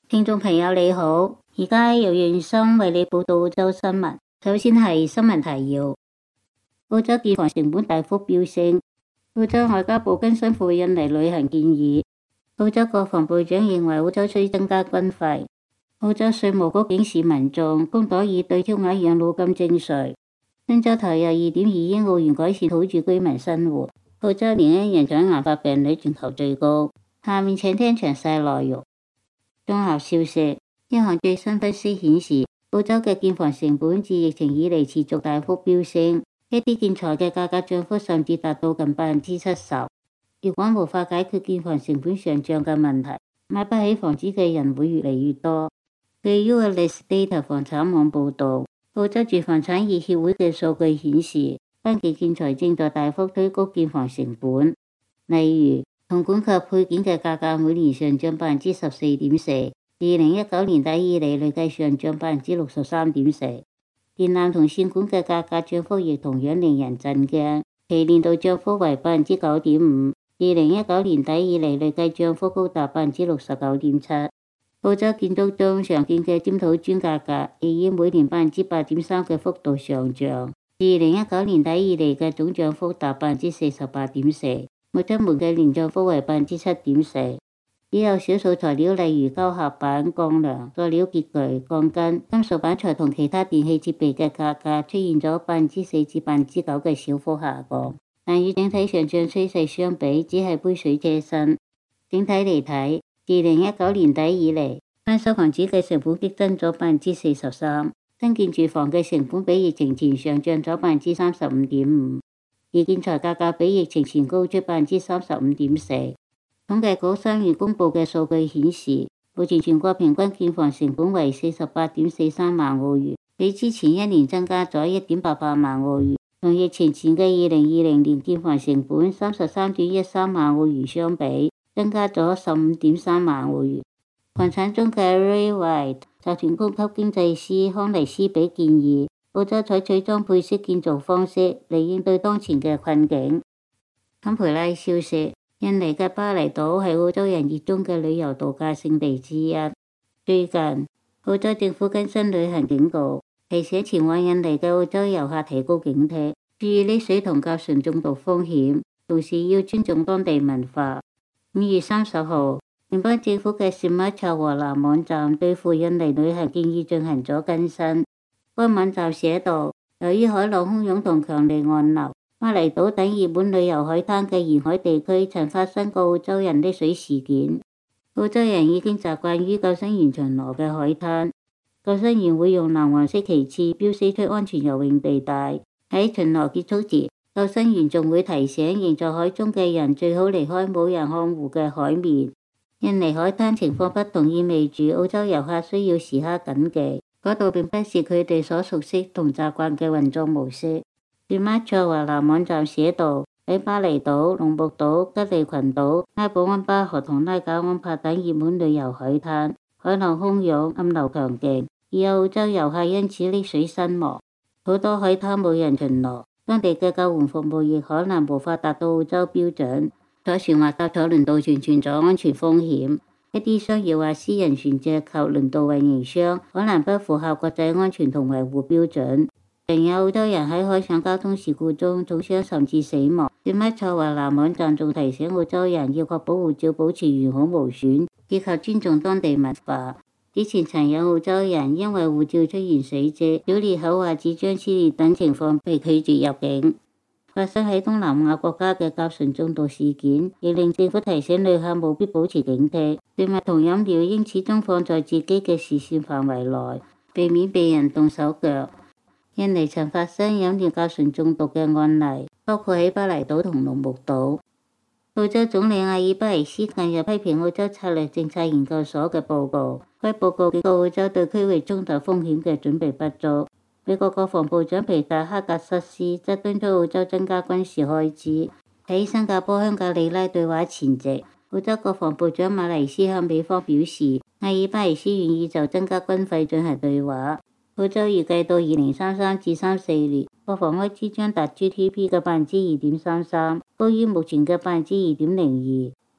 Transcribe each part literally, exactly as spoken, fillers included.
聽眾朋友你好，而家由袁生為你報道澳洲新聞。首先係新聞提要：澳洲建房成本大幅飆升，澳洲外交部更新赴印尼旅行建議。澳洲國防部長認為澳洲需增加軍費。澳洲稅務局警示民眾，工黨以對超額養老金徵稅。新州投入二點二億澳元改善土著居民生活。澳洲年輕人長癌發病率全球最高。下面請聽詳細內容。綜合消息，一項最新分析顯示，澳洲嘅建房成本自疫情以嚟持續大幅飆升，一啲建材嘅價格漲幅甚至達到近百分之七十。如果無法解決建房成本上漲嘅問題，買不起房子嘅人會越嚟越多。據 Ualis Data 房產網報導，澳洲住房產業協會嘅數據顯示，關鍵建材正在大幅推高建房成本，例如銅管及配件嘅價格每年上漲百分之十四點四，二零一九年底以嚟累計上漲百分之六十三點四。電纜同線管嘅價格漲幅亦同樣令人震驚，其年度漲幅為百分之九點五，二零一九年底以嚟累計漲幅高達百分之六十九點七。澳洲建築中常見嘅尖土磚價格亦以每年百分之八點三嘅幅度上漲，二零一九年底以嚟嘅總漲幅達百分之四十八點四。木質門嘅年漲幅為百分之七點四，只有少數材料例如膠合板、鋼梁、塑料潔具、鋼筋、金屬板材同其他電器設備嘅價格出現咗百分之四至百分之九嘅小幅下降，但與整體上漲趨勢相比，只係杯水車薪。整體嚟睇，二零一九年底以嚟，翻修房子嘅成本激增咗百分之四十三，新建住房嘅成本比疫情前上漲咗百分之三十五點五。而建材價格比疫情前高出百分之三十五點四。統計局三月公佈嘅數據顯示，目前全國平均建房成本為四十八點四三萬澳元，比之前一年增加咗一點八八萬澳元。同疫情前嘅二零二零年建房成本三十三點一三萬澳元相比，增加咗十五點三萬澳元。房產中介 Ray White 集團高級經濟師康尼斯比建議，澳洲採取裝配式建造方式嚟應對當前嘅困境。坎培拉消息，印尼嘅巴厘島係澳洲人熱衷嘅旅遊度假勝地之一。最近，澳洲政府更新旅行警告，提醒前往印尼嘅澳洲遊客提高警惕，注意溺水同甲醇中毒風險，同時要尊重當地文化。五月三十號，聯邦政府嘅 Sumatra 和南網站對赴印尼旅行建議進行咗更新。該網站寫道，由於海浪洶湧同強烈岸流，巴厘島等熱門旅遊海灘嘅沿海地區曾發生過澳洲人溺水事件。澳洲人已經習慣於救生員巡邏嘅海灘，救生員會用藍黃色旗幟標示出安全游泳地帶。喺巡邏結束時，救生員仲會提醒仍在海中嘅人最好離開冇人看護嘅海面。印尼海灘情況不同，意味住澳洲遊客需要時刻謹記，嗰度並不是佢哋所熟悉同習慣嘅運作模式。Sumatra 華南網站寫道，喺巴厘島、龍目島、吉利群島、拉布安巴河同拉賈安帕等熱門旅遊海灘，海浪洶湧，暗流強勁，而有澳洲遊客因此溺水身亡。好多海灘冇人巡邏，當地嘅救援服務亦可能無法達到澳洲標準。坐船或搭坐輪渡船存在安全風險。一啲商業或私人船隻及輪渡運營商可能不符合國際安全同維護標準。仍有澳洲人喺海上交通事故中重傷甚至死亡。Sumatra華南網站仲提醒澳洲人要確保護照保持完好無損，以及尊重當地文化。之前曾有澳洲人因為護照出現水漬、小裂口或紙張撕裂等情況被拒絕入境。發生喺東南亞國家嘅甲醇中毒事件，亦令政府提醒旅客務必保持警惕，食物同飲料應始終放在自己嘅視線範圍內，避免被人動手腳。印尼曾發生飲料甲醇中毒嘅案例，包括喺巴厘島同龍目島。澳洲總理阿爾巴尼斯近日批評澳洲策略政策研究所嘅報告，該報告警告澳洲對區域衝突風險嘅準備不足。美國國防部長皮特克格瑟斯則敦促澳洲增加軍事開支。喺新加坡香格里拉對話前夕，澳洲國防部長馬黎斯向美方表示，阿爾巴尼斯願意就增加軍費進行對話。澳洲預計到二零三三至三四年，國防開支將達 G D P 嘅百分之二點三三，高於目前嘅百分之二點零二。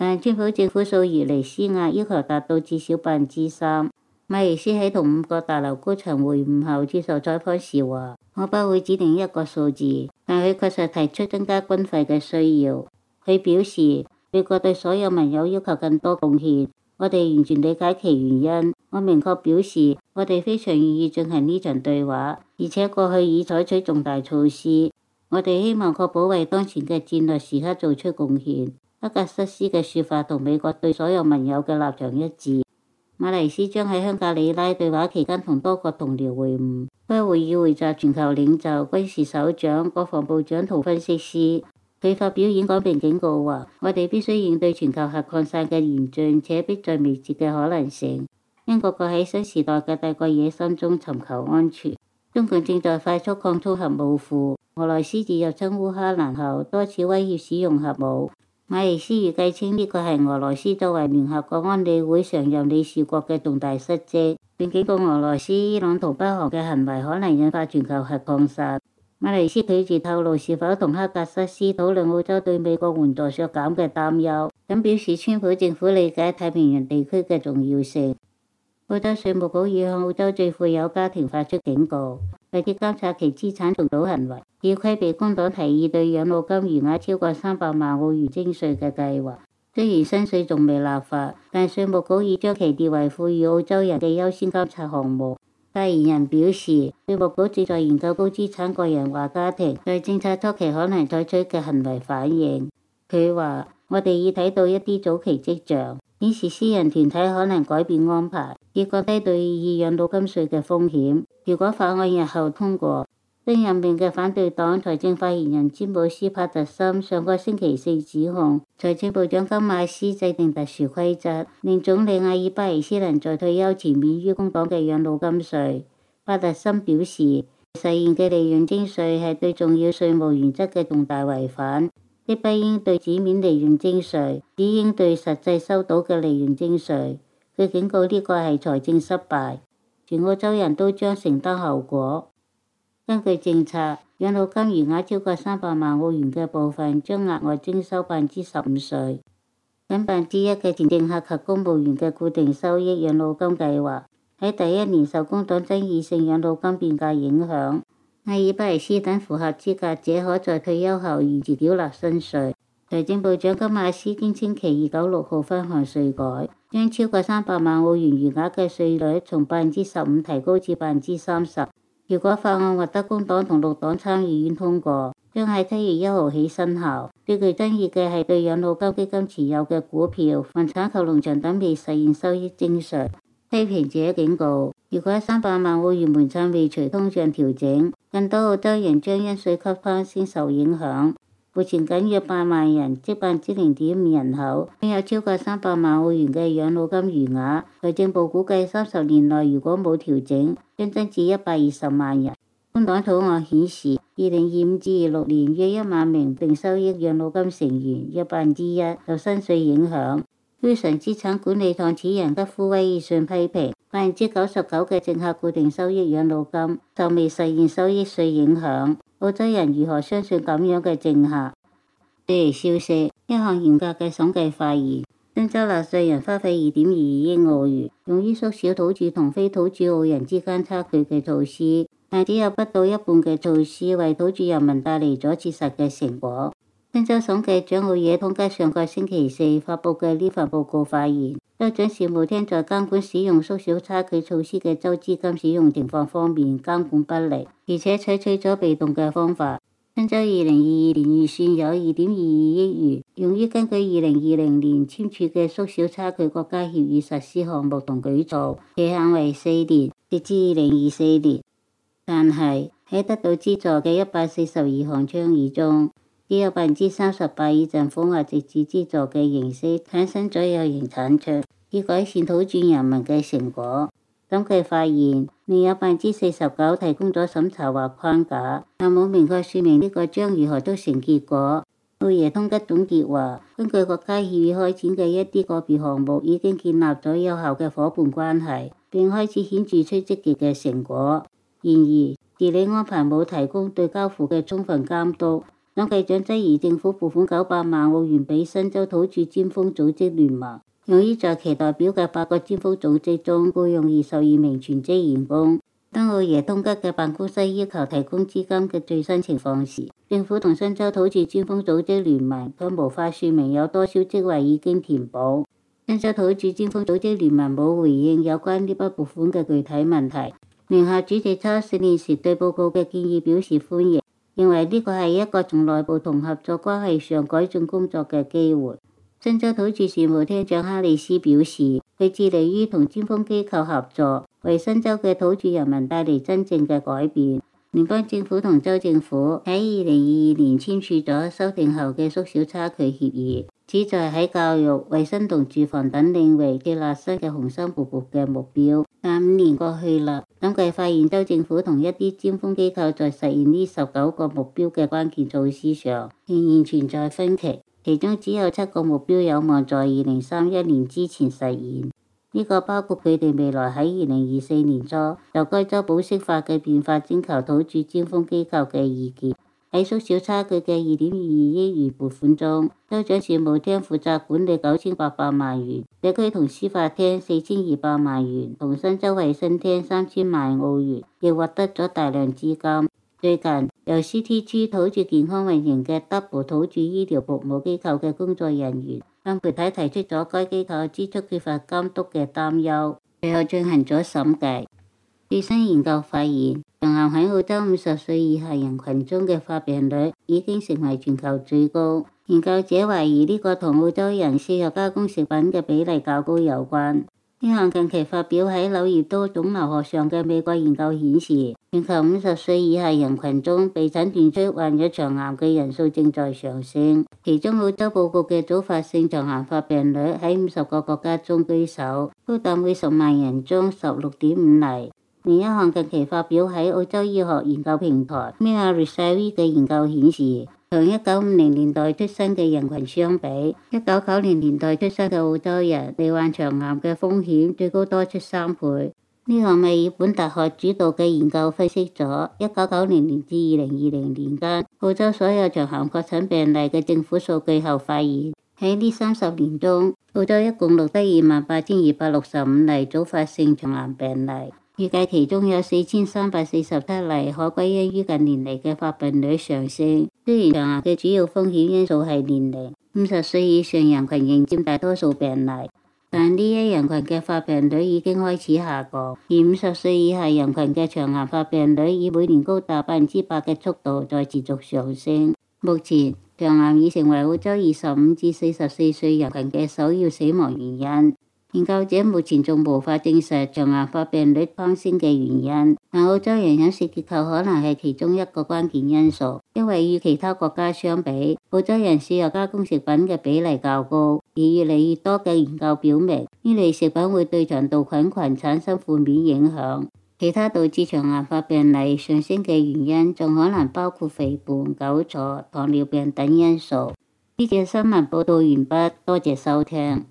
但川普政府數月嚟施壓，要求達到至少百分之三。馬尼斯喺同五個大樓高層會晤後接受採訪時話：我不會指定一個數字，但佢確實提出增加軍費嘅需要。佢表示美國對所有盟友要求更多貢獻，我哋完全理解其原因。我明確表示我哋非常願意進行呢場對話，而且過去已採取重大措施。我哋希望確保為當前嘅戰略時刻做出貢獻。德克薩斯嘅說法同美國對所有盟友嘅立場一致。馬尼斯將喺香格里拉對話期間同多國同僚會晤，該會議匯集全球領袖、軍事首長、國防部長同分析師。佢發表演講並警告話：我哋必須應對全球核擴散嘅嚴峻且迫在眉睫嘅可能性，因各國喺新時代嘅帝國野心中尋求安全。中共正在快速擴充核武庫，俄羅斯自入侵烏克蘭後多次威脅使用核武。馬尼斯預計稱呢個係俄羅斯作為聯合國安理會常任理事國嘅重大失職，並警告俄羅斯、伊朗同北韓嘅行為可能引發全球核擴散。馬尼斯拒絕透露是否同克格薩斯討論澳洲對美國援助削減嘅擔憂，咁表示川普政府理解太平洋地區嘅重要性。澳洲稅務局已向澳洲最富有家庭發出警告，為咗監察其資產重組行為，要規避工黨提議對養老金餘額超過三百萬澳元徵稅嘅計劃。雖然新稅仲未立法，但稅務局已將其列為賦予澳洲人嘅優先監察項目。發言人表示，稅務局正在研究高資產個人化家庭在政策初期可能採取嘅行為反應。佢話：我哋已睇到一啲早期跡象，顯示私人團體可能改變安排，以降低對以養老金稅嘅風險。如果法案日後通過，新任命嘅反對黨財政發言人詹姆斯帕特森上個星期四指控財政部長金馬斯制定特殊規則，令總理阿爾巴尼斯能在退休前免於工黨嘅養老金稅。帕特森表示，實現嘅利潤徵稅係對重要稅務原則嘅重大違反，即不應對紙面利潤徵稅，只應對實際收到嘅利潤徵稅。佢警告呢個係財政失敗，全澳洲人都將承擔後果。根據政策，養老金餘額超過三百萬澳元嘅部分將額外徵收百分之十五稅。僅百分之一嘅前政客及公務員嘅固定收益養老金計劃喺第一年受工黨爭議性養老金變革影響，阿爾巴尼斯等符合資格者可在退休後預自繳納新稅。財政部長金馬斯堅稱其二九六號分項稅改將超過三百萬澳元餘額嘅稅率從百分之十五提高至百分之三十。如果法案獲得工黨同綠黨參議院通過，將喺七月一號起生效。最具爭議嘅係對養老金基金持有嘅股票、房產及農場等未實現收益徵稅。批評者警告，如果三百萬澳元門檻未隨通脹調整，更多澳洲人將因稅級攀升受影響。目前僅約八萬人，即百分之零點五人口，擁有超過三百萬澳元嘅養老金餘額。財政部估計三十年內如果冇調整，將增至一百二十萬人。工黨草案顯示，二零二五至二六年約一萬名定收益養老金成員，約百分之一受新稅影響。Wilson資產管理創始人吉夫威爾遜批評，百分之九十九嘅政客固定收益養老金受未實現收益稅影響。澳洲人如何相信咁樣嘅政客？據嚟消息，一項嚴格嘅審計發現，新州納稅人花費二點二億澳元，用於縮小土著同非土著澳人之間差距嘅措施，但只有不到一半嘅措施為土著人民帶嚟咗切實嘅成果。新州審計長奧野通吉上個星期四發佈嘅呢份報告發現，州長事務廳在監管使用縮小差距措施嘅州資金使用情況方面監管不力，而且採取咗被動嘅方法。新州二零二二年預算有二點二二億元，用於根據二零二零年簽署嘅縮小差距國家協議實施項目同舉措，期限為四年，直至二零二四年。但係喺得到資助嘅一百四十二項倡議中，只有百分之三十八以政府或直接資助嘅形式產生咗有形產出，以改善土著人民嘅成果。審計發現，另有百分之四十九提供咗審查或框架，但冇明確說明呢個將如何得成結果。奧耶通吉總結話，根據國家協議開展嘅一啲個別項目已經建立咗有效嘅伙伴關係，並開始顯著出積極嘅成果。然而，治理安排冇提供對交付嘅充分監督， 統計長質疑政府撥款九百萬澳元俾新州土著尖峰組織聯盟，用於在其代表嘅八個尖峰組織中僱用二十二名全職員工。當奧耶通吉嘅辦公室要求提供資金嘅最新情況時，政府同新州土著尖峰組織聯盟卻無法說明有多少職位已經填補。新州土著尖峰組織聯盟冇回應有關呢筆撥款嘅具體問題。聯合主席查士連時對報告嘅建議表示歡迎，認為呢個係一個從內部同合作關係上改進工作嘅機會。新州土著事務廳長哈里斯表示，佢致力於同尖峰機構合作，為新州嘅土著人民帶嚟真正嘅改變。聯邦政府同州政府喺二零二二年簽署咗修訂後嘅縮小差距協議，旨在喺教育、衛生同住房等領域建立新嘅雄心勃勃嘅目標。但五年過去啦，統計發現州政府同一啲尖峰機構在實現呢十九個目標嘅關鍵措施上仍然存在分歧。其中只有七個目標有望在二零三一年之前實現，呢個包括佢哋未來喺二零二四年初就該州保釋法嘅變化徵求土著尖峰機構嘅意見。喺縮小差距嘅二點二二億元撥款中，州長事務廳負責管理九千八百萬元，社區同司法廳四千二百萬元，同新州衛生廳三千萬澳元，亦獲得咗大量資金。最近，由 C T G 土著健康運營嘅 Double 土著醫療服務機構嘅工作人員向媒體提出咗該機構支出缺乏監督嘅擔憂，隨後進行咗審計。最新研究發現，長癌喺澳洲五十歲以下人群中嘅發病率已經成為全球最高。研究者懷疑呢個同澳洲人攝入加工食品嘅比例較高有關。呢項近期發表喺柳葉刀腫瘤學上嘅美國研究顯示，全球五十歲以下人群中被診斷出患咗腸癌嘅人數正在上升，其中澳洲報告嘅早發性腸癌發病率喺五十個國家中居首，高達每十萬人中十六點五例。另一項近期發表喺澳洲醫學研究平台 Mia Research 嘅研究顯示，同一九五零年代出生嘅人群相比，一九九零年代出生嘅澳洲人罹患腸癌嘅風險最高多出三倍。呢項墨爾本大學主導嘅研究分析咗一九九零年至二零二零年間澳洲所有腸癌確診病例嘅政府數據後發現，喺呢三十年中，澳洲一共錄得二萬八千二百六十五例早發性腸癌病例。預計其中有四千三百四十七例可歸因於近年嚟嘅發病率上升。雖然腸癌嘅主要風險因素係年齡，五十歲以上人群仍佔大多數病例，但呢一人群嘅發病率已經開始下降，而五十歲以下人群嘅腸癌發病率以每年高達百分之八嘅速度在持續上升。目前，腸癌已成為澳洲二十五至四十四歲人群嘅首要死亡原因。研究者目前仲無法證實腸癌發病率攀升嘅原因，但澳洲人飲食結構可能係其中一個關鍵因素，因為與其他國家相比，澳洲人攝入加工食品嘅比例較高，而越嚟越多嘅研究表明，呢類食品會對腸道菌群產生負面影響。其他導致腸癌發病率上升嘅原因，仲可能包括肥胖、久坐、糖尿病等因素。呢節新聞報道完畢，多謝收聽。